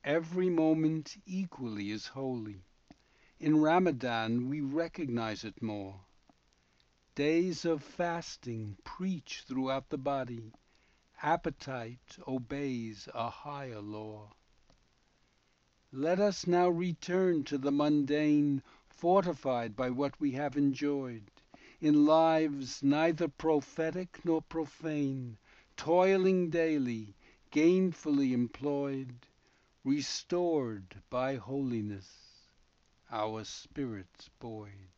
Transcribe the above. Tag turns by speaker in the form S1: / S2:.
S1: Every moment equally is holy. In Ramadan we recognize it more. Days of fasting preach throughout the body. Appetite obeys a higher law. Let us now return to the mundane, fortified by what we have enjoyed, in lives neither prophetic nor profane, toiling daily, gainfully employed, restored by holiness, our spirits buoyed.